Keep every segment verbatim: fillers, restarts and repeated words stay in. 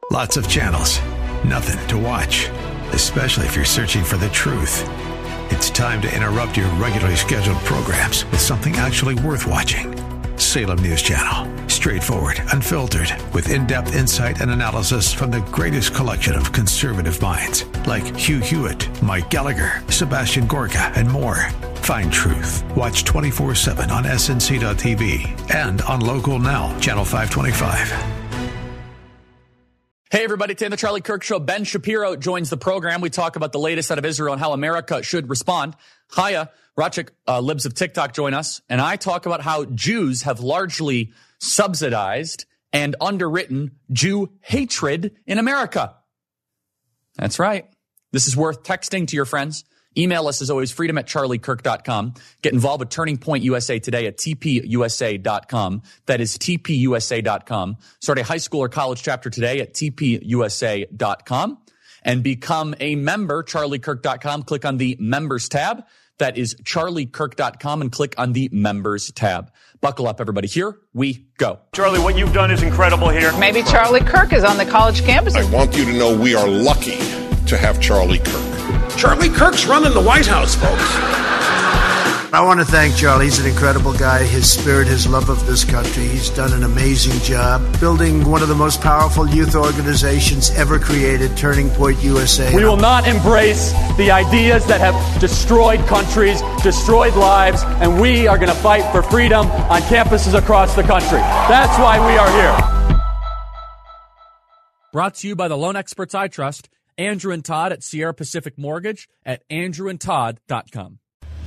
Lots of channels, nothing to watch, especially if you're searching for the truth. It's time to interrupt your regularly scheduled programs with something actually worth watching. Salem News Channel. Straightforward, unfiltered, with in-depth insight and analysis from the greatest collection of conservative minds like Hugh Hewitt, Mike Gallagher, Sebastian Gorka, and more. Find truth. Watch twenty-four seven on S N C dot T V and on Local Now, Channel five twenty-five. Hey, everybody. Today on the Charlie Kirk Show, Ben Shapiro joins the program. We talk about the latest out of Israel and how America should respond. Chaya Rachik, uh, Libs of TikTok, join us. And I talk about how Jews have largely subsidized and underwritten Jew hatred in America. That's right. This is worth texting to your friends. Email us, as always, freedom at charlie kirk dot com. Get involved with Turning Point U S A today at t p u s a dot com. That is t p u s a dot com. Start a high school or college chapter today at t p u s a dot com. And become a member, charlie kirk dot com. Click on the Members tab. That is charlie kirk dot com, and click on the Members tab. Buckle up, everybody. Here we go. Charlie, what you've done is incredible here. Maybe Charlie Kirk is on the college campus. I want you to know we are lucky to have Charlie Kirk. Charlie Kirk's running the White House, folks. I want to thank Charlie. He's an incredible guy. His spirit, his love of this country. He's done an amazing job building one of the most powerful youth organizations ever created, Turning Point U S A. We will not embrace the ideas that have destroyed countries, destroyed lives, and we are going to fight for freedom on campuses across the country. That's why we are here. Brought to you by the loan experts I trust, Andrew and Todd at Sierra Pacific Mortgage at andrew and todd dot com.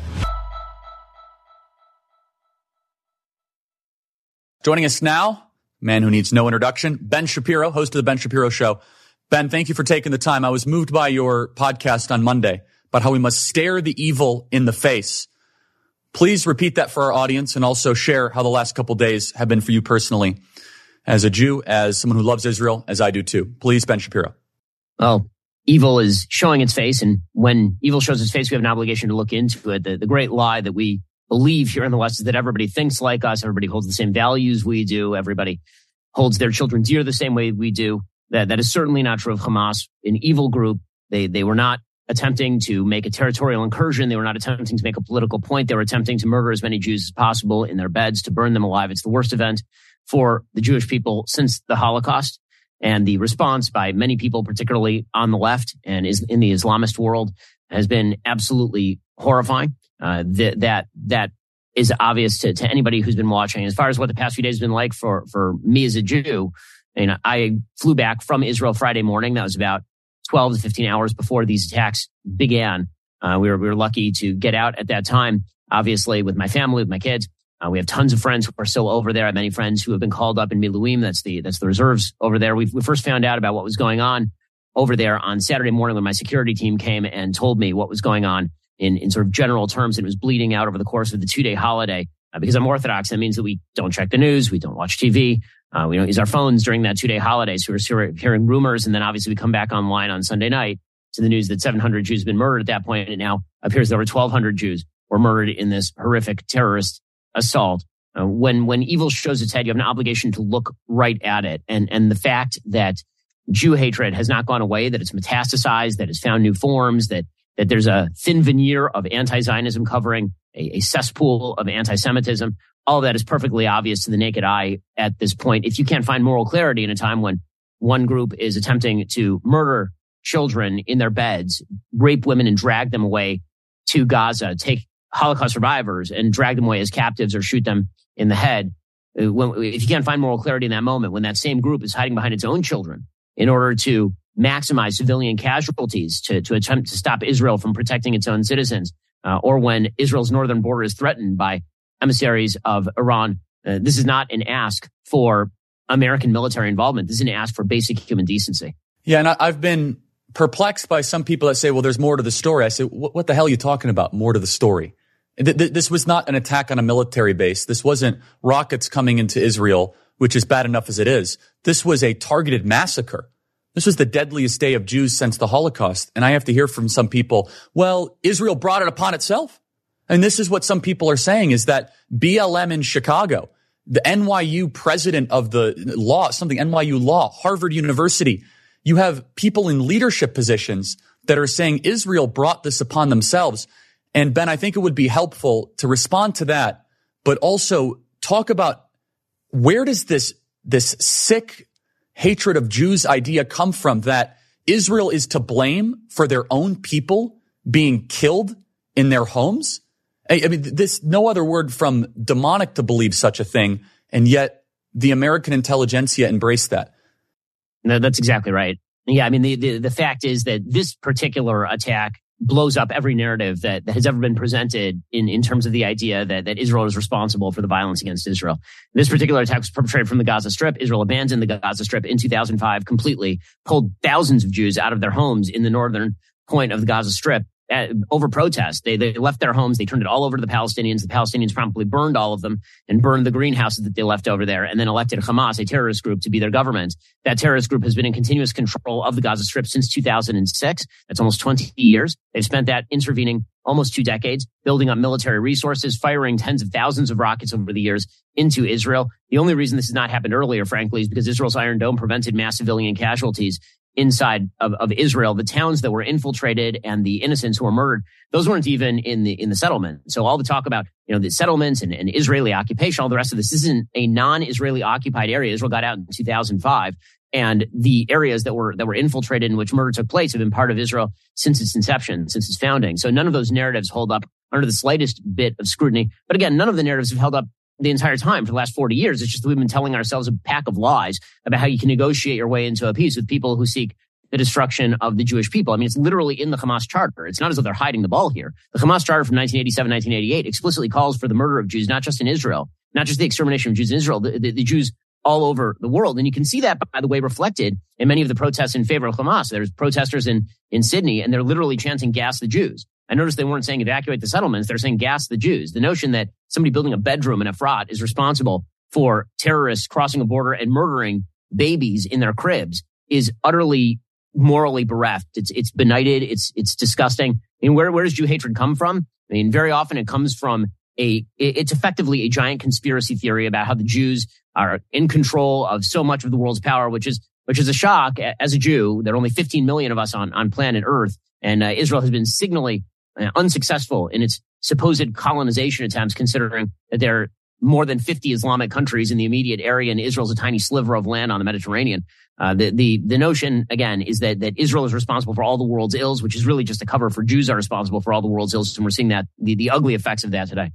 Joining us now, man who needs no introduction, Ben Shapiro, host of the Ben Shapiro Show. Ben, thank you for taking the time. I was moved by your podcast on Monday about how we must stare the evil in the face. Please repeat that for our audience and also share how the last couple days have been for you personally as a Jew, as someone who loves Israel, as I do too. Please, Ben Shapiro. Well, evil is showing its face, and when evil shows its face, we have an obligation to look into it. The, the great lie that we believe here in the West is that everybody thinks like us, everybody holds the same values we do, everybody holds their children dear the same way we do. That that is certainly not true of Hamas, an evil group. They they were not attempting to make a territorial incursion. They were not attempting to make a political point. They were attempting to murder as many Jews as possible in their beds, to burn them alive. It's the worst event for the Jewish people since the Holocaust. And the response by many people, particularly on the left and is in the Islamist world, has been absolutely horrifying. Uh, th- that, that is obvious to, to anybody who's been watching. As far as what the past few days have been like for, for me as a Jew, you know, I flew back from Israel Friday morning. That was about twelve to fifteen hours before these attacks began. Uh, we were, we were lucky to get out at that time, obviously with my family, with my kids. Uh, we have tons of friends who are still over there. I have many friends who have been called up in Miluim. That's the, that's the reserves over there. We we first found out about what was going on over there on Saturday morning when my security team came and told me what was going on in, in sort of general terms. And it was bleeding out over the course of the two day holiday. Uh, because I'm Orthodox, that means that we don't check the news. We don't watch T V. Uh, we don't use our phones during that two day holiday. So we're hearing rumors. And then obviously we come back online on Sunday night to the news that seven hundred Jews have been murdered at that point. And it now appears that over twelve hundred Jews were murdered in this horrific terrorist assault. Uh, when, when evil shows its head, you have an obligation to look right at it. And, and the fact that Jew hatred has not gone away, that it's metastasized, that it's found new forms, that, that there's a thin veneer of anti-Zionism covering a, a cesspool of anti-Semitism. All of that is perfectly obvious to the naked eye at this point. If you can't find moral clarity in a time when one group is attempting to murder children in their beds, rape women and drag them away to Gaza, take Holocaust survivors and drag them away as captives or shoot them in the head. When, if you can't find moral clarity in that moment, when that same group is hiding behind its own children in order to maximize civilian casualties, to, to attempt to stop Israel from protecting its own citizens, uh, or when Israel's northern border is threatened by emissaries of Iran, uh, this is not an ask for American military involvement. This is an ask for basic human decency. Yeah, and I, I've been perplexed by some people that say, well, there's more to the story. I say, what, what the hell are you talking about, more to the story? Th- th- this was not an attack on a military base. This wasn't rockets coming into Israel, which is bad enough as it is. This was a targeted massacre. This was the deadliest day of Jews since the Holocaust. And I have to hear from some people, well, Israel brought it upon itself. And this is what some people are saying, is that B L M in Chicago, the N Y U president of the law, something N Y U law, Harvard University. You have people in leadership positions that are saying Israel brought this upon themselves. And Ben, I think it would be helpful to respond to that, but also talk about where does this, this sick hatred of Jews idea come from, that Israel is to blame for their own people being killed in their homes? I mean, this, no other word from demonic to believe such a thing. And yet the American intelligentsia embraced that. No, that's exactly right. Yeah. I mean, the, the, the fact is that this particular attack blows up every narrative that, that has ever been presented in, in terms of the idea that, that Israel is responsible for the violence against Israel. This particular attack was perpetrated from the Gaza Strip. Israel abandoned the Gaza Strip in two thousand five completely, pulled thousands of Jews out of their homes in the northern point of the Gaza Strip uh, over protest. They, they left their homes. They turned it all over to the Palestinians. The Palestinians promptly burned all of them and burned the greenhouses that they left over there, and then elected Hamas, a terrorist group, to be their government. That terrorist group has been in continuous control of the Gaza Strip since two thousand six. That's almost twenty years. They've spent that intervening almost two decades, building up military resources, firing tens of thousands of rockets over the years into Israel. The only reason this has not happened earlier, frankly, is because Israel's Iron Dome prevented mass civilian casualties inside of, of Israel. The towns that were infiltrated and the innocents who were murdered, those weren't even in the in the settlement. So all the talk about, you know, the settlements and, and Israeli occupation, all the rest of this, this isn't a non-Israeli occupied area. Israel got out in two thousand five. And the areas that were that were infiltrated in which murder took place have been part of Israel since its inception, since its founding. So none of those narratives hold up under the slightest bit of scrutiny. But again, none of the narratives have held up the entire time for the last forty years. It's just that we've been telling ourselves a pack of lies about how you can negotiate your way into a peace with people who seek the destruction of the Jewish people. I mean, it's literally in the Hamas charter. It's not as though they're hiding the ball here. The Hamas charter from nineteen eighty-seven, nineteen eighty-eight explicitly calls for the murder of Jews, not just in Israel, not just the extermination of Jews in Israel, the, the, the Jews all over the world. And you can see that, by the way, reflected in many of the protests in favor of Hamas. There's protesters in, in Sydney, and they're literally chanting, "Gas the Jews." I noticed they weren't saying evacuate the settlements. They're saying gas the Jews. The notion that somebody building a bedroom in Efrat is responsible for terrorists crossing a border and murdering babies in their cribs is utterly morally bereft. It's, it's benighted. It's, it's disgusting. I mean, where, where does Jew hatred come from? I mean, very often it comes from a, it's effectively a giant conspiracy theory about how the Jews are in control of so much of the world's power, which is, which is a shock. As a Jew, there are only fifteen million of us on, on planet Earth. And uh, Israel has been signally uh, unsuccessful in its supposed colonization attempts, considering that there are more than fifty Islamic countries in the immediate area, and Israel's a tiny sliver of land on the Mediterranean. Uh, the, the, the notion, again, is that, that Israel is responsible for all the world's ills, which is really just a cover for Jews are responsible for all the world's ills. And we're seeing that, the, the ugly effects of that today.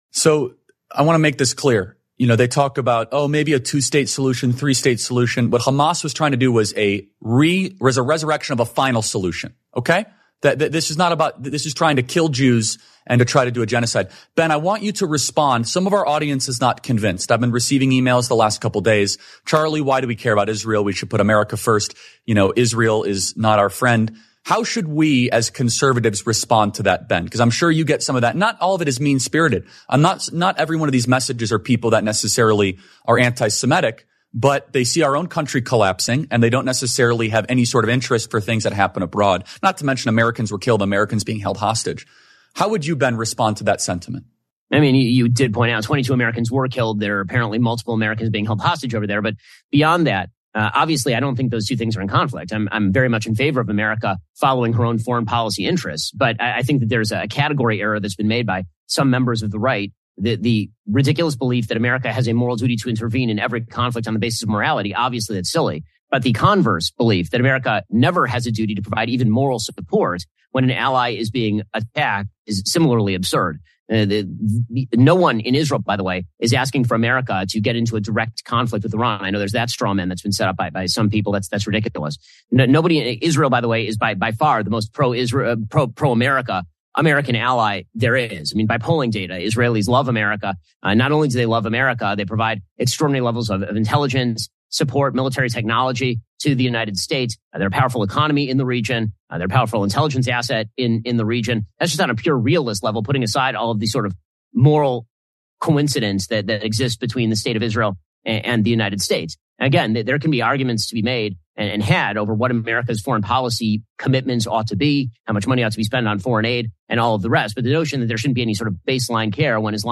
So I want to make this clear. You know, they talk about, oh, maybe a two-state solution, three-state solution. What Hamas was trying to do was a re, was a resurrection of a final solution. Okay? That, that this is not about, this is trying to kill Jews and to try to do a genocide. Ben, I want you to respond. Some of our audience is not convinced. I've been receiving emails the last couple of days. Charlie, why do we care about Israel? We should put America first. You know, Israel is not our friend. How should we as conservatives respond to that, Ben? Because I'm sure you get some of that. Not all of it is mean-spirited. I'm not, not every one of these messages are people that necessarily are anti-Semitic, but they see our own country collapsing and they don't necessarily have any sort of interest for things that happen abroad. Not to mention Americans were killed, Americans being held hostage. How would you, Ben, respond to that sentiment? I mean, you, you did point out twenty-two Americans were killed. There are apparently multiple Americans being held hostage over there. But beyond that, uh, obviously, I don't think those two things are in conflict. I'm, I'm very much in favor of America following her own foreign policy interests. But I, I think that there's a category error that's been made by some members of the right. The, the ridiculous belief that America has a moral duty to intervene in every conflict on the basis of morality, obviously that's silly. But the converse belief that America never has a duty to provide even moral support when an ally is being attacked is similarly absurd. Uh, the, the, no one in Israel, by the way, is asking for America to get into a direct conflict with Iran. I know there's that straw man that's been set up by, by some people. That's that's ridiculous. No, nobody in Israel, by the way, is by by far the most pro-Israel, pro pro-America American ally there is. I mean, by polling data, Israelis love America. Uh, not only do they love America, they provide extraordinary levels of, of intelligence, support, military technology to the United States. Uh, they're a powerful economy in the region. Uh, they're a powerful intelligence asset in, in the region. That's just on a pure realist level, putting aside all of the sort of moral coincidence that, that exists between the state of Israel and, and the United States. And again, th- there can be arguments to be made and, and had over what America's foreign policy commitments ought to be, how much money ought to be spent on foreign aid, and all of the rest. But the notion that there shouldn't be any sort of baseline care when Islamic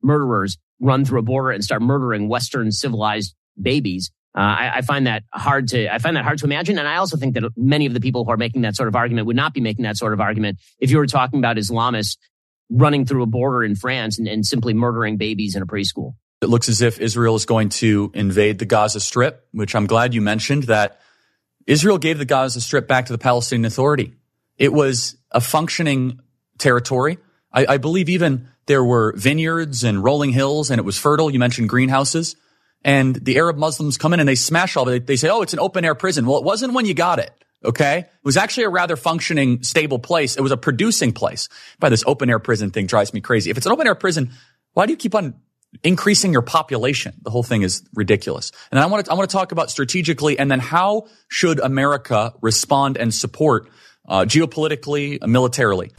murderers run through a border and start murdering Western civilized babies. Uh, I, I find that hard to, I find that hard to imagine. And I also think that many of the people who are making that sort of argument would not be making that sort of argument if you were talking about Islamists running through a border in France and, and simply murdering babies in a preschool. It looks as if Israel is going to invade the Gaza Strip, which I'm glad you mentioned that Israel gave the Gaza Strip back to the Palestinian Authority. It was a functioning territory. I, I believe even there were vineyards and rolling hills and it was fertile. You mentioned greenhouses. And the Arab Muslims come in and they smash all of it. They say, oh, it's an open air prison. Well, it wasn't when you got it. Okay. It was actually a rather functioning, stable place. It was a producing place. By this open air prison thing drives me crazy. If it's an open air prison, why do you keep on increasing your population? The whole thing is ridiculous. And I want to, I want to talk about strategically and then how should America respond and support, uh, geopolitically, uh, militarily.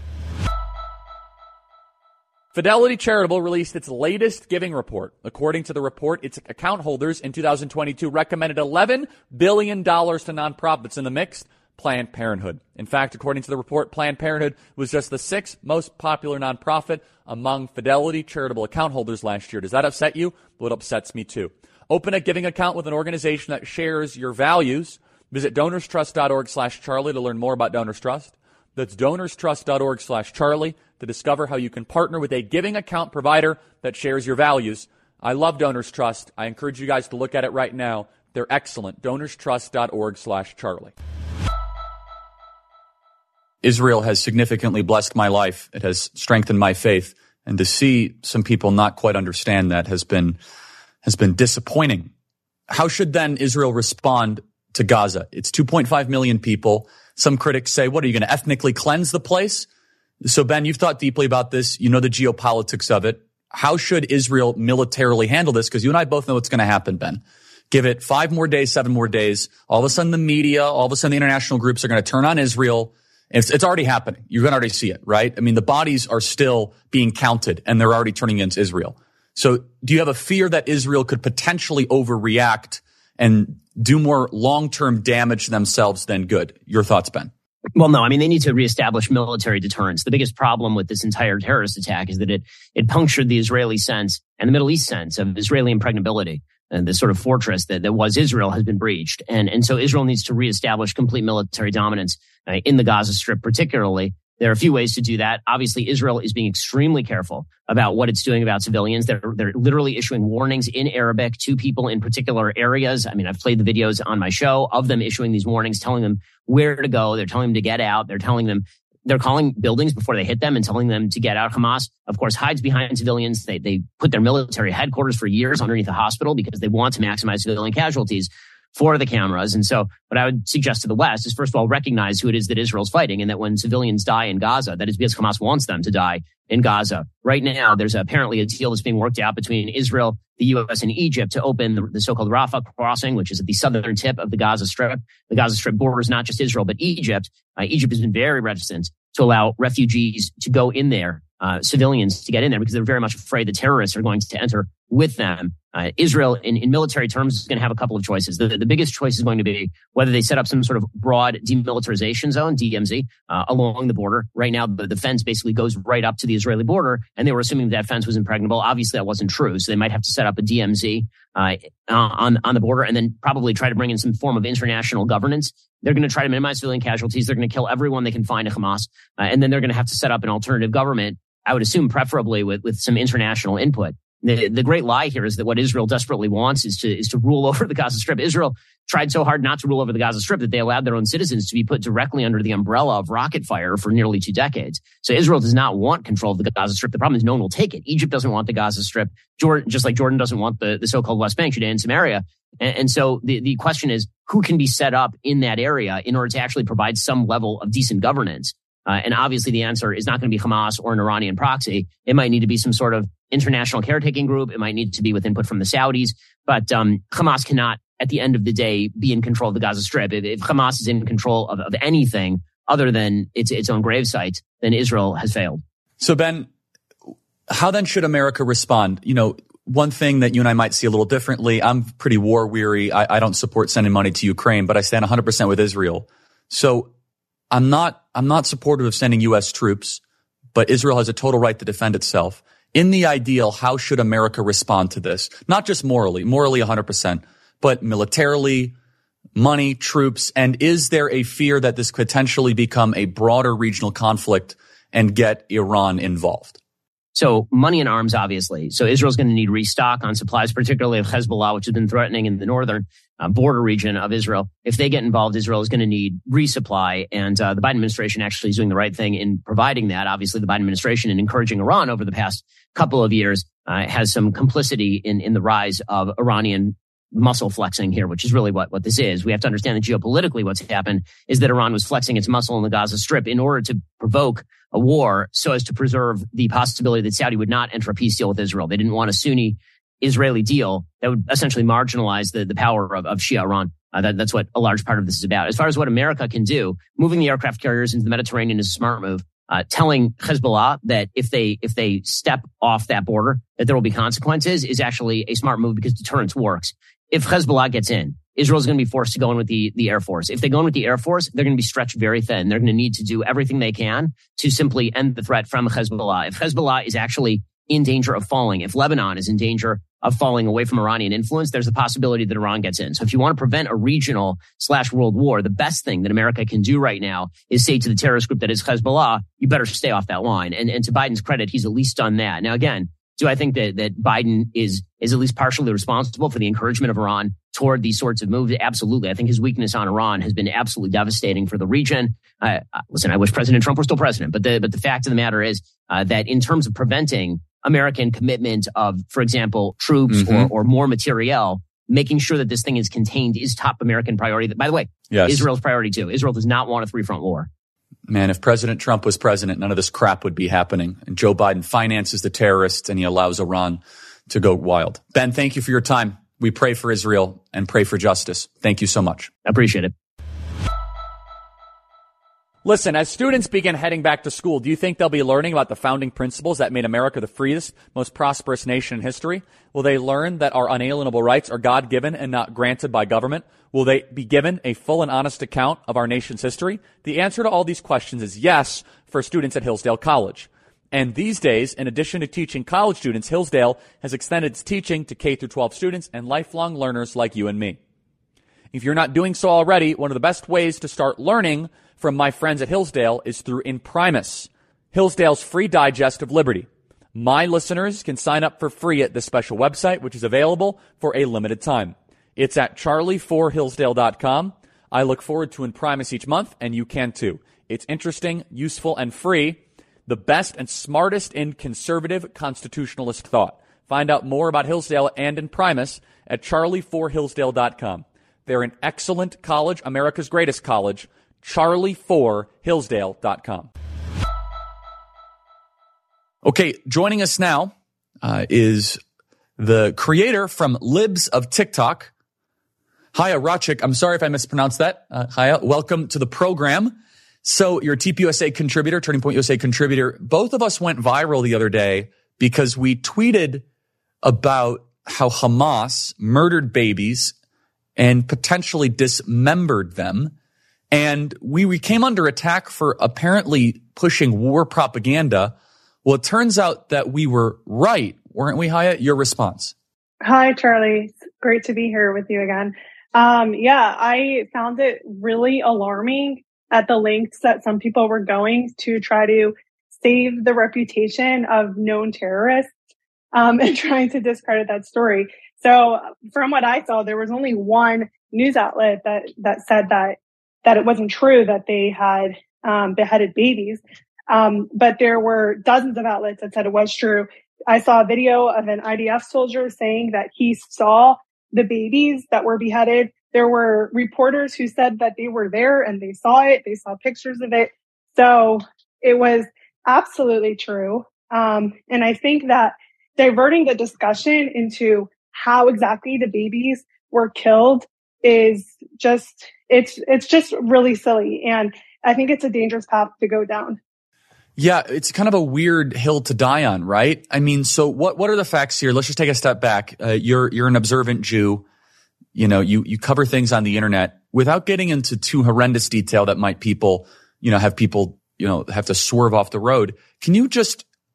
Fidelity Charitable released its latest giving report. According to the report, its account holders in two thousand twenty-two recommended eleven billion dollars to nonprofits. In the mix, Planned Parenthood. In fact, according to the report, Planned Parenthood was just the sixth most popular nonprofit among Fidelity Charitable account holders last year. Does that upset you? Well, it upsets me too. Open a giving account with an organization that shares your values. Visit donorstrust.org slash Charlie to learn more about Donors Trust. That's donorstrust.org slash Charlie to discover how you can partner with a giving account provider that shares your values. I love Donors Trust. I encourage you guys to look at it right now. They're excellent. donorstrust.org slash Charlie. Israel has significantly blessed my life. It has strengthened my faith. And to see some people not quite understand that has been, has been disappointing. How should then Israel respond to Gaza? It's two point five million people. Some critics say, what, are you going to ethnically cleanse the place? So, Ben, you've thought deeply about this. You know the geopolitics of it. How should Israel militarily handle this? Because you and I both know what's going to happen, Ben. Give it five more days, seven more days. All of a sudden, the media, all of a sudden, the international groups are going to turn on Israel. It's, it's already happening. You're going to already see it, right? I mean, the bodies are still being counted, and they're already turning against Israel. So do you have a fear that Israel could potentially overreact and do more long-term damage to themselves than good? Your thoughts, Ben? Well, no, I mean, they need to reestablish military deterrence. The biggest problem with this entire terrorist attack is that it, it punctured the Israeli sense and the Middle East sense of Israeli impregnability. And the sort of fortress that, that was Israel has been breached. And, and so Israel needs to reestablish complete military dominance uh, in the Gaza Strip, particularly. There are a few ways to do that. Obviously, Israel is being extremely careful about what it's doing about civilians. They're, they're literally issuing warnings in Arabic to people in particular areas. I mean, I've played the videos on my show of them issuing these warnings, telling them where to go. They're telling them to get out. They're telling them They're calling buildings before they hit them and telling them to get out. Hamas, of course, hides behind civilians. They they put their military headquarters for years underneath the hospital because they want to maximize civilian casualties for the cameras. And so what I would suggest to the West is, first of all, recognize who it is that Israel's fighting, and that when civilians die in Gaza, that is because Hamas wants them to die in Gaza. Right now, there's apparently a deal that's being worked out between Israel, the U S, and Egypt to open the, the so-called Rafah crossing, which is at the southern tip of the Gaza Strip. The Gaza Strip borders not just Israel, but Egypt. Uh, Egypt has been very reticent to allow refugees to go in there, uh, civilians to get in there, because they're very much afraid the terrorists are going to enter with them. Uh, Israel, in, in military terms, is going to have a couple of choices. The, the biggest choice is going to be whether they set up some sort of broad demilitarization zone, D M Z, uh, along the border. Right now, the, the fence basically goes right up to the Israeli border, and they were assuming that fence was impregnable. Obviously, that wasn't true, so they might have to set up a D M Z uh, on, on the border, and then probably try to bring in some form of international governance. They're going to try to minimize civilian casualties. They're going to kill everyone they can find at Hamas, uh, and then they're going to have to set up an alternative government, I would assume preferably with, with some international input. The, the great lie here is that what Israel desperately wants is to, is to rule over the Gaza Strip. Israel tried so hard not to rule over the Gaza Strip that they allowed their own citizens to be put directly under the umbrella of rocket fire for nearly two decades. So Israel does not want control of the Gaza Strip. The problem is no one will take it. Egypt doesn't want the Gaza Strip, Jordan, just like Jordan doesn't want the, the so-called West Bank, Judea and Samaria. And, and so the, the question is, who can be set up in that area in order to actually provide some level of decent governance? Uh, and obviously the answer is not going to be Hamas or an Iranian proxy. It might need to be some sort of international caretaking group. It might need to be with input from the Saudis. But um, Hamas cannot, at the end of the day, be in control of the Gaza Strip. If, if Hamas is in control of, of anything other than its, its own gravesite, then Israel has failed. So, Ben, how then should America respond? You know, one thing that you and I might see a little differently, I'm pretty war weary. I, I don't support sending money to Ukraine, but I stand one hundred percent with Israel. So I'm not, I'm not supportive of sending U S troops, but Israel has a total right to defend itself. In the ideal, how should America respond to this? Not just morally, morally one hundred percent, but militarily, money, troops, and is there a fear that this could potentially become a broader regional conflict and get Iran involved? So money and arms, obviously. So Israel's going to need restock on supplies, particularly of Hezbollah, which has been threatening in the northern uh, border region of Israel. If they get involved, Israel is going to need resupply. And uh, the Biden administration actually is doing the right thing in providing that. Obviously, the Biden administration in encouraging Iran over the past couple of years uh, has some complicity in, in the rise of Iranian muscle flexing here, which is really what, what this is. We have to understand that geopolitically what's happened is that Iran was flexing its muscle in the Gaza Strip in order to provoke a war so as to preserve the possibility that Saudi would not enter a peace deal with Israel. They didn't want a Sunni Israeli deal that would essentially marginalize the, the power of, of Shia Iran. Uh, that, that's what a large part of this is about. As far as what America can do, moving the aircraft carriers into the Mediterranean is a smart move. Uh, telling Hezbollah that if they if they step off that border, that there will be consequences is actually a smart move because deterrence works. If Hezbollah gets in, Israel's going to be forced to go in with the, the Air Force. If they go in with the Air Force, they're going to be stretched very thin. They're going to need to do everything they can to simply end the threat from Hezbollah. If Hezbollah is actually in danger of falling, if Lebanon is in danger of falling away from Iranian influence, there's a possibility that Iran gets in. So if you want to prevent a regional slash world war, the best thing that America can do right now is say to the terrorist group that is Hezbollah, you better stay off that line. And, and to Biden's credit, he's at least done that. Now, again, do I think that, that Biden is, is at least partially responsible for the encouragement of Iran toward these sorts of moves? Absolutely. I think his weakness on Iran has been absolutely devastating for the region. Uh, listen, I wish President Trump were still president, but the, but the fact of the matter is uh, that in terms of preventing American commitment of, for example, troops mm-hmm. or, or more materiel, making sure that this thing is contained is top American priority. By the way, yes. Israel's priority too. Israel does not want a three-front war. Man, if President Trump was president, none of this crap would be happening. And Joe Biden finances the terrorists and he allows Iran to go wild. Ben, thank you for your time. We pray for Israel and pray for justice. Thank you so much. I appreciate it. Listen, as students begin heading back to school, do you think they'll be learning about the founding principles that made America the freest, most prosperous nation in history? Will they learn that our unalienable rights are God-given and not granted by government? Will they be given a full and honest account of our nation's history? The answer to all these questions is yes for students at Hillsdale College. And these days, in addition to teaching college students, Hillsdale has extended its teaching to K through twelve students and lifelong learners like you and me. If you're not doing so already, one of the best ways to start learning from my friends at Hillsdale is through Imprimis, Hillsdale's free digest of liberty. My listeners can sign up for free at this special website, which is available for a limited time. It's at charlie four hillsdale dot com. I look forward to Imprimis each month, and you can too. It's interesting, useful, and free. The best and smartest in conservative constitutionalist thought. Find out more about Hillsdale and Imprimis at charlie four hillsdale dot com. They're an excellent college, America's greatest college, charlie four hillsdale dot com. Okay, joining us now uh, is the creator from Libs of TikTok, Chaya Raichik. I'm sorry if I mispronounced that. Uh, Chaya, welcome to the program. So you're a T P U S A contributor, Turning Point U S A contributor. Both of us went viral the other day because we tweeted about how Hamas murdered babies and potentially dismembered them. And we, we came under attack for apparently pushing war propaganda. Well, it turns out that we were right, weren't we, Chaya? Your response. Hi, Charlie. It's great to be here with you again. Um, yeah, I found it really alarming at the lengths that some people were going to try to save the reputation of known terrorists um, and trying to discredit that story. So from what I saw, there was only one news outlet that, that said that that it wasn't true that they had um, beheaded babies. Um, but there were dozens of outlets that said it was true. I saw a video of an I D F soldier saying that he saw the babies that were beheaded. There were reporters who said that they were there and they saw it. They saw pictures of it. So it was absolutely true. Um, and I think that diverting the discussion into how exactly the babies were killed is just, it's, it's just really silly. And I think it's a dangerous path to go down. Yeah, it's kind of a weird hill to die on, right? I mean, so what, what are the facts here? Let's just take a step back. Uh, you're, you're an observant Jew. You know, you, you cover things on the internet without getting into too horrendous detail that might people, you know, have people, you know, have to swerve off the road. Can you just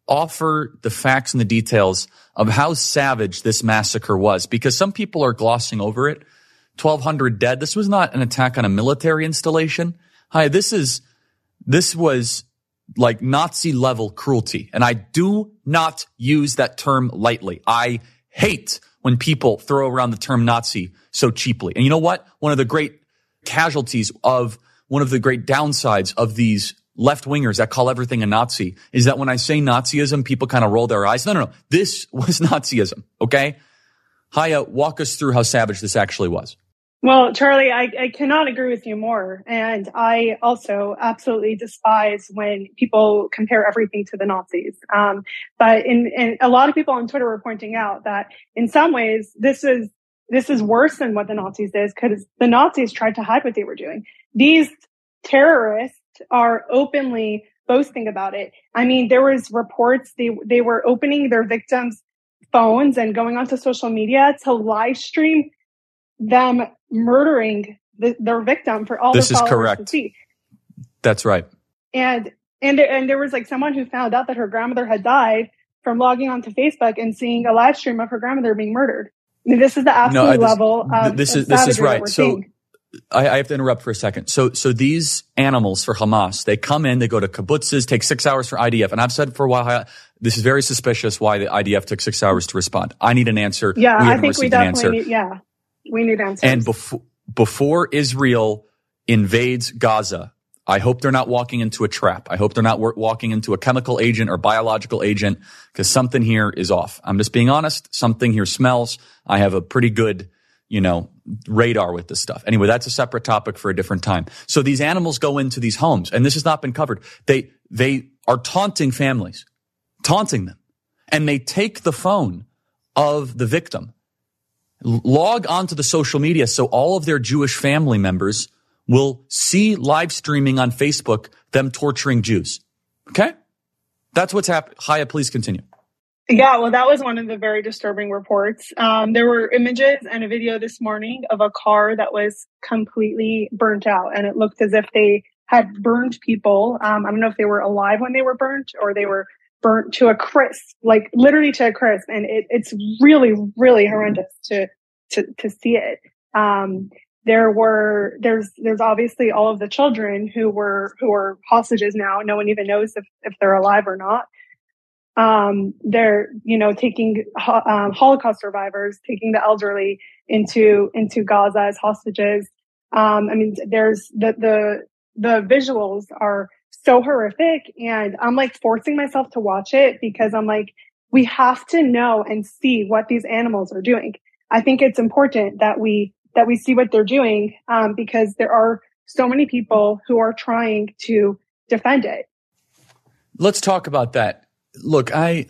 offer the facts and the details of how savage this massacre was, because some people are glossing over it. twelve hundred dead. This was not an attack on a military installation. Hi, this is, this was like Nazi level cruelty. And I do not use that term lightly. I hate when people throw around the term Nazi so cheaply. And you know what? One of the great casualties of, one of the great downsides of these left-wingers that call everything a Nazi is that when I say Nazism, people kind of roll their eyes. No, no, no. This was Nazism, okay? Haya, walk us through how savage this actually was. Well, Charlie, I, I cannot agree with you more. And I also absolutely despise when people compare everything to the Nazis. Um, but in, in a lot of people on Twitter were pointing out that in some ways, this is, this is worse than what the Nazis did, because the Nazis tried to hide what they were doing. These terrorists are openly boasting about it. I mean, there was reports they they were opening their victims' phones and going onto social media to live stream them murdering the, their victim for all this the is followers correct. to see. That's right. And and and there was like someone who found out that her grandmother had died from logging onto Facebook and seeing a live stream of her grandmother being murdered. I mean, this is the absolute no, this, level of this is of this is savagery that right. we're So. seeing. I, I have to interrupt for a second. So, so these animals for Hamas, they come in, they go to kibbutzes, take six hours for I D F. And I've said for a while, I, this is very suspicious why the I D F took six hours to respond. I need an answer. Yeah, we I think we definitely need, yeah, we need answers. And before, before Israel invades Gaza, I hope they're not walking into a trap. I hope they're not walking into a chemical agent or biological agent, because something here is off. I'm just being honest. Something here smells. I have a pretty good, you know, radar with this stuff. Anyway, that's a separate topic for a different time. So these animals go into these homes, and this has not been covered. They, they are taunting families, taunting them, and they take the phone of the victim, log onto the social media so all of their Jewish family members will see live streaming on Facebook them torturing Jews. Okay? That's what's happening. Haya, please continue. Yeah, well, that was one of the very disturbing reports. Um, there were images and a video this morning of a car that was completely burnt out, and it looked as if they had burned people. Um, I don't know if they were alive when they were burnt or they were burnt to a crisp, like literally to a crisp. And it, it's really, really horrendous to, to, to see it. Um, there were, there's, there's obviously all of the children who were, who are hostages now. No one even knows if, if they're alive or not. Um, they're, you know, taking, um, Holocaust survivors, taking the elderly into, into Gaza as hostages. Um, I mean, there's the, the, the visuals are so horrific, and I'm like forcing myself to watch it because I'm like, we have to know and see what these animals are doing. I think it's important that we, that we see what they're doing, um, because there are so many people who are trying to defend it. Let's talk about that. Look, I,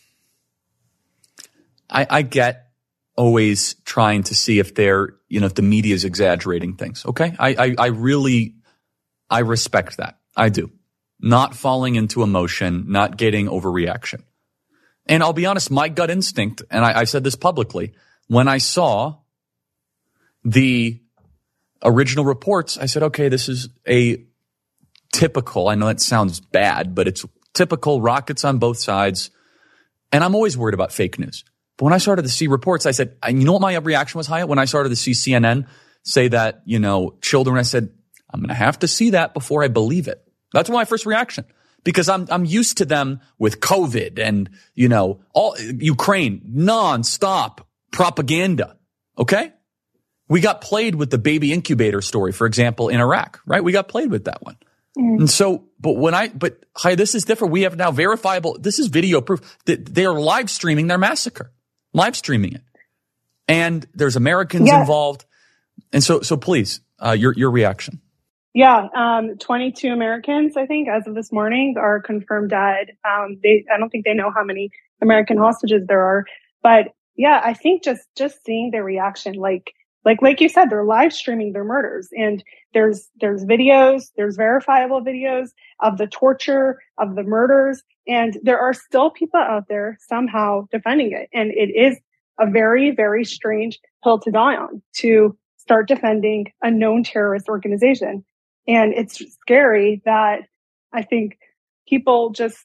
I, I get always trying to see if they're, you know, if the media is exaggerating things. Okay. I, I, I really, I respect that. I do. Not falling into emotion, not getting overreaction. And I'll be honest, my gut instinct, and I, I said this publicly, when I saw the original reports, I said, okay, this is a typical, I know that sounds bad, but it's typical rockets on both sides. And I'm always worried about fake news. But when I started to see reports, I said, and you know what my reaction was, Hyatt? When I started to see C N N say that, you know, children, I said, I'm going to have to see that before I believe it. That's my first reaction, because I'm, I'm used to them with COVID and, you know, all Ukraine, nonstop propaganda. Okay. We got played with the baby incubator story, for example, in Iraq, right? We got played with that one. Mm. And so, but when I, but hi, this is different. We have now verifiable, this is video proof that they are live streaming their massacre, live streaming it. And there's Americans yeah. involved. And so, so please, uh, your, your reaction. Yeah. Um, twenty-two Americans, I think, as of this morning are confirmed dead. Um, they, I don't think they know how many American hostages there are, but yeah, I think just, just seeing their reaction, like, Like, like you said, they're live streaming their murders, and there's, there's videos, there's verifiable videos of the torture, of the murders, and there are still people out there somehow defending it. And it is a very, very strange hill to die on, to start defending a known terrorist organization. And it's scary that I think people just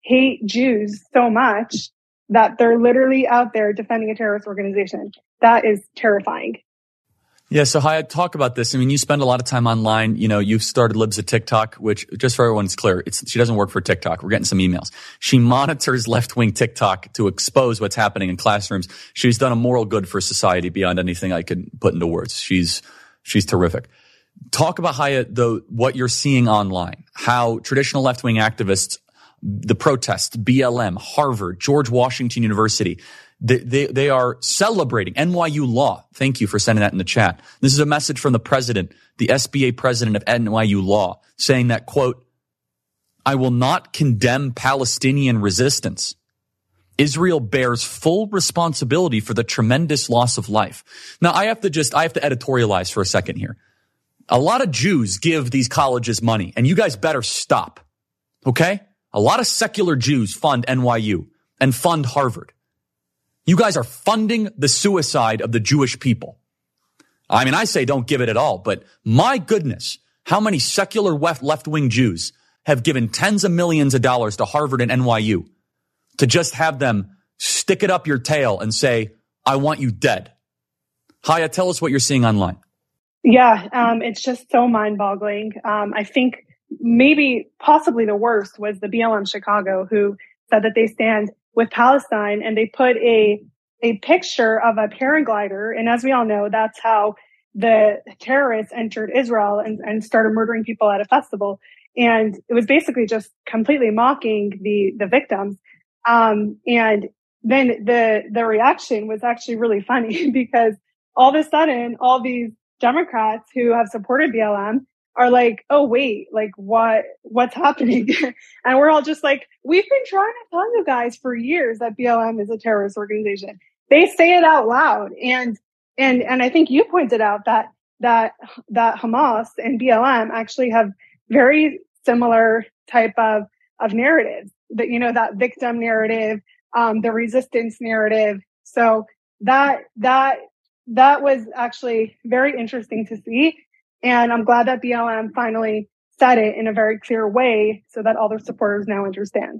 hate Jews so much that they're literally out there defending a terrorist organization. That is terrifying. Yeah, so Haya, talk about this. I mean, you spend a lot of time online. You know, you've started Libs of TikTok, which, just for everyone's clear, it's, she doesn't work for TikTok. We're getting some emails. She monitors left-wing TikTok to expose what's happening in classrooms. She's done a moral good for society beyond anything I could put into words. She's she's terrific. Talk about, Haya, though, what you're seeing online, how traditional left-wing activists, the protests, B L M, Harvard, George Washington University, They, they, they are celebrating N Y U law. Thank you for sending that in the chat. This is a message from the president, the S B A president of N Y U law, saying that, quote, I will not condemn Palestinian resistance. Israel bears full responsibility for the tremendous loss of life. Now, I have to just, I have to editorialize for a second here. A lot of Jews give these colleges money, and you guys better stop. Okay? A lot of secular Jews fund N Y U and fund Harvard. You guys are funding the suicide of the Jewish people. I mean, I say don't give it at all, but my goodness, how many secular left-wing Jews have given tens of millions of dollars to Harvard and N Y U to just have them stick it up your tail and say, I want you dead. Haya, tell us what you're seeing online. Yeah, um, it's just so mind-boggling. Um, I think maybe possibly the worst was the B L M Chicago, who said that they stand with Palestine, and they put a a picture of a paraglider. And as we all know, that's how the terrorists entered Israel and, and started murdering people at a festival. And it was basically just completely mocking the the victims. Um, and then the the reaction was actually really funny because all of a sudden, all these Democrats who have supported B L M are like, oh, wait, like what, what's happening? And we're all just like, we've been trying to tell you guys for years that B L M is a terrorist organization. They say it out loud. And, and, and I think you pointed out that, that, that Hamas and B L M actually have very similar type of, of narratives that, you know, that victim narrative, um, the resistance narrative. So that, that, that was actually very interesting to see. And I'm glad that B L M finally said it in a very clear way so that all their supporters now understand.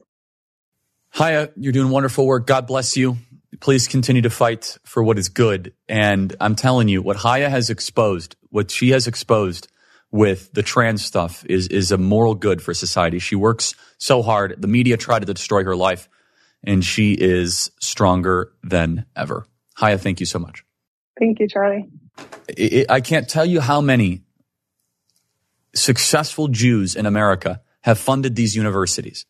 Haya, you're doing wonderful work. God bless you. Please continue to fight for what is good. And I'm telling you, what Haya has exposed, what she has exposed with the trans stuff is, is a moral good for society. She works so hard. The media tried to destroy her life, and she is stronger than ever. Haya, thank you so much. Thank you, Charlie. I, I can't tell you how many successful Jews in America have funded these universities.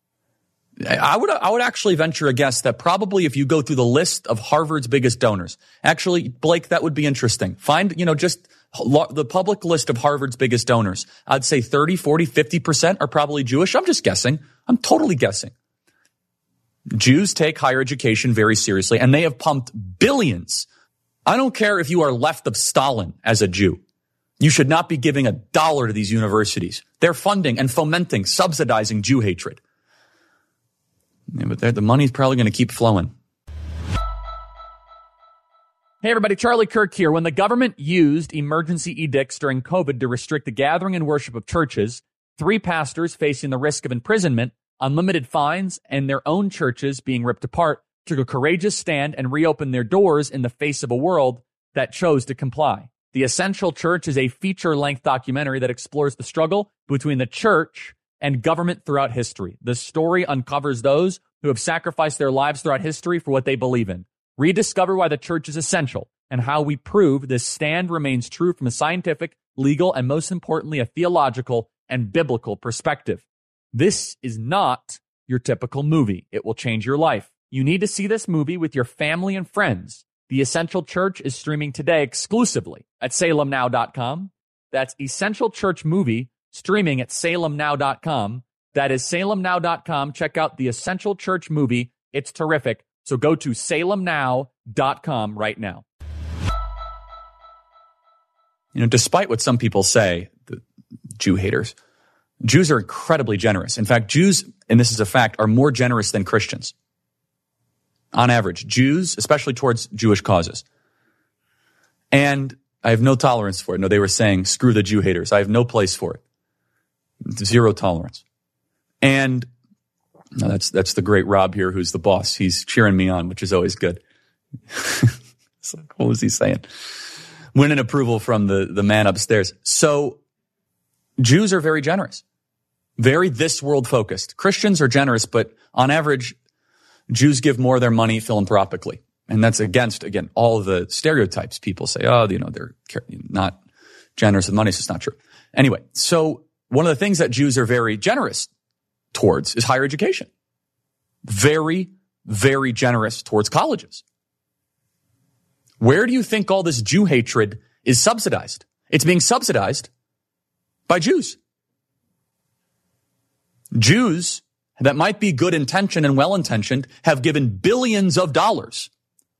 I would I would actually venture a guess that probably if you go through the list of Harvard's biggest donors, actually, Blake, that would be interesting. Find, you know, just the public list of Harvard's biggest donors. I'd say thirty, forty, fifty percent are probably Jewish. I'm just guessing. I'm totally guessing. Jews take higher education very seriously, and they have pumped billions. I don't care if you are left of Stalin as a Jew. You should not be giving a dollar to these universities. They're funding and fomenting, subsidizing Jew hatred. Yeah, but the money's probably going to keep flowing. Hey everybody, Charlie Kirk here. When the government used emergency edicts during COVID to restrict the gathering and worship of churches, three pastors facing the risk of imprisonment, unlimited fines, and their own churches being ripped apart took a courageous stand and reopened their doors in the face of a world that chose to comply. The Essential Church is a feature-length documentary that explores the struggle between the church and government throughout history. The story uncovers those who have sacrificed their lives throughout history for what they believe in. Rediscover why the church is essential and how we prove this stand remains true from a scientific, legal, and most importantly, a theological and biblical perspective. This is not your typical movie. It will change your life. You need to see this movie with your family and friends. The Essential Church is streaming today exclusively at salem now dot com. That's Essential Church movie streaming at salem now dot com. That is salem now dot com. Check out the Essential Church movie. It's terrific. So go to salem now dot com right now. You know, despite what some people say, the Jew haters, Jews are incredibly generous. In fact, Jews, and this is a fact, are more generous than Christians. On average, Jews, especially towards Jewish causes. And I have no tolerance for it. No, they were saying, screw the Jew haters. I have no place for it. Zero tolerance. And No, that's that's the great Rob here, who's the boss. He's cheering me on, which is always good. So, what was he saying? Winning approval from the, the man upstairs. So Jews are very generous, very this world focused. Christians are generous, but on average, Jews give more of their money philanthropically. And that's against, again, all the stereotypes. People say, oh, you know, they're not generous with money. So it's not true. Anyway, so one of the things that Jews are very generous towards is higher education. Very, very generous towards colleges. Where do you think all this Jew hatred is subsidized? It's being subsidized by Jews. Jews that might be good intentioned and well-intentioned have given billions of dollars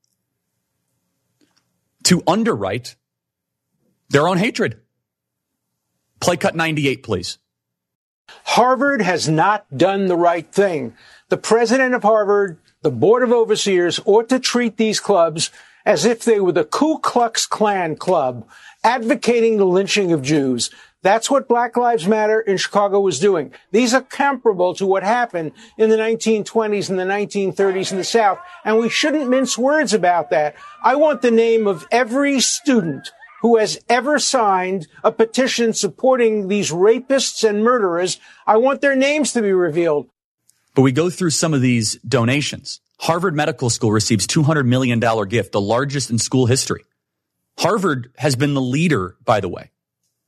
to underwrite their own hatred. Play cut ninety-eight, please. Harvard has not done the right thing. The president of Harvard, the Board of Overseers ought to treat these clubs as if they were the Ku Klux Klan club, advocating the lynching of Jews. That's what Black Lives Matter in Chicago was doing. These are comparable to what happened in the nineteen twenties and the nineteen thirties in the South, and we shouldn't mince words about that. I want the name of every student who has ever signed a petition supporting these rapists and murderers. I want their names to be revealed. But we go through some of these donations. Harvard Medical School receives two hundred million dollars gift, the largest in school history. Harvard has been the leader, by the way,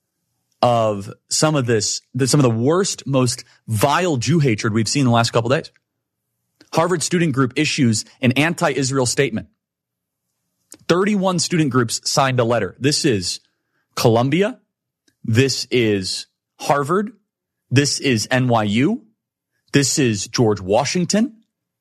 of some of this, some of the worst, most vile Jew hatred we've seen in the last couple of days. Harvard Student Group issues an anti-Israel statement. thirty-one student groups signed a letter. This is Columbia. This is Harvard. This is N Y U. This is George Washington.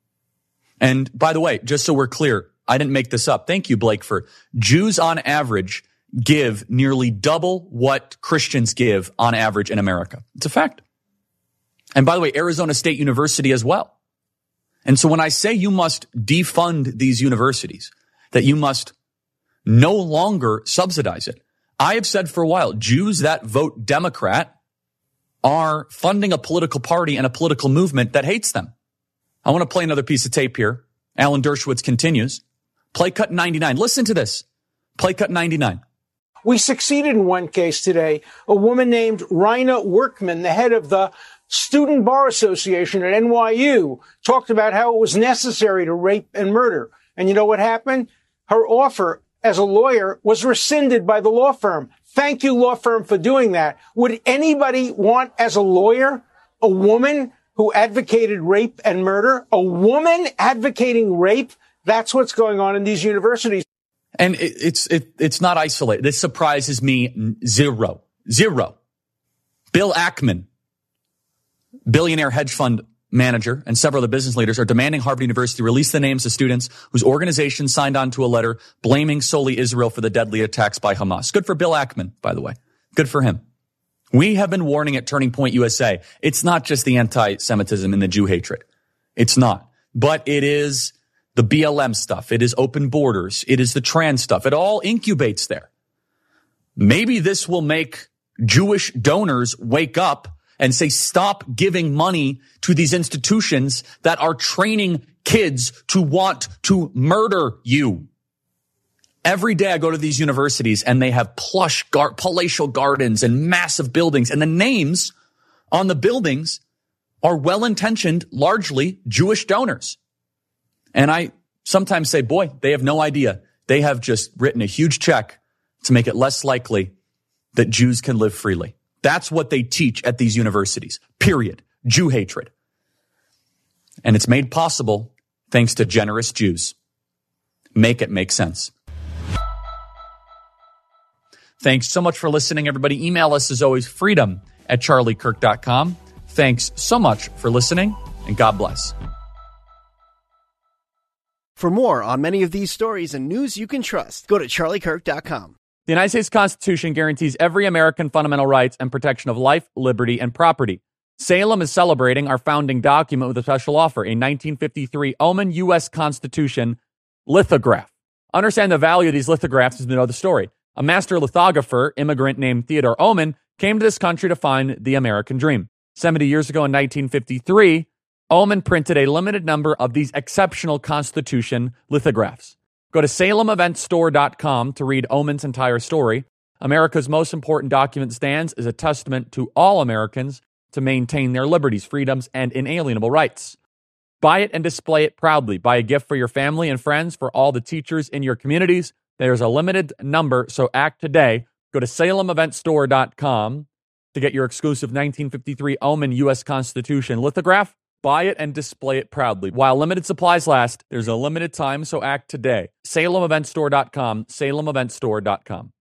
And by the way, just so we're clear, I didn't make this up. Thank you, Blake, for Jews on average give nearly double what Christians give on average in America. It's a fact. And by the way, Arizona State University as well. And so when I say you must defund these universities, that you must no longer subsidize it, I have said for a while, Jews that vote Democrat are funding a political party and a political movement that hates them. I want to play another piece of tape here. Alan Dershowitz continues. Play cut ninety-nine. Listen to this. Play cut ninety-nine. We succeeded in one case today. A woman named Raina Workman, the head of the Student Bar Association at N Y U, talked about how it was necessary to rape and murder. And you know what happened? Her offer as a lawyer was rescinded by the law firm. Thank you, law firm, for doing that. Would anybody want as a lawyer a woman who advocated rape and murder? A woman advocating rape? That's what's going on in these universities. And it, it's it, it's not isolated. This surprises me zero. Zero. Bill Ackman, billionaire hedge fund manager, and several other business leaders are demanding Harvard University release the names of students whose organizations signed on to a letter blaming solely Israel for the deadly attacks by Hamas. Good for Bill Ackman, by the way. Good for him. We have been warning at Turning Point U S A. It's not just the anti-Semitism and the Jew hatred. It's not. But it is the B L M stuff. It is open borders. It is the trans stuff. It all incubates there. Maybe this will make Jewish donors wake up and say, stop giving money to these institutions that are training kids to want to murder you. Every day I go to these universities and they have plush gar- palatial gardens and massive buildings, and the names on the buildings are well-intentioned, largely Jewish donors. And I sometimes say, boy, they have no idea. They have just written a huge check to make it less likely that Jews can live freely. That's what they teach at these universities, period. Jew hatred. And it's made possible thanks to generous Jews. Make it make sense. Thanks so much for listening, everybody. Email us as always, freedom at charlie kirk dot com. Thanks so much for listening, and God bless. For more on many of these stories and news you can trust, go to charlie kirk dot com. The United States Constitution guarantees every American fundamental rights and protection of life, liberty, and property. Salem is celebrating our founding document with a special offer, a nineteen fifty-three Oman U S Constitution lithograph. Understand the value of these lithographs is to know the story. A master lithographer, immigrant named Theodore Oman, came to this country to find the American dream. seventy years ago in nineteen fifty-three, Oman printed a limited number of these exceptional Constitution lithographs. Go to Salem Event Store dot com to read Oman's entire story. America's most important document stands as a testament to all Americans to maintain their liberties, freedoms, and inalienable rights. Buy it and display it proudly. Buy a gift for your family and friends, for all the teachers in your communities. There's a limited number, so act today. Go to Salem Event Store dot com to get your exclusive nineteen fifty-three Oman U S Constitution lithograph. Buy it and display it proudly. While limited supplies last, there's a limited time, so act today. Salem Event Store dot com, Salem Event Store dot com.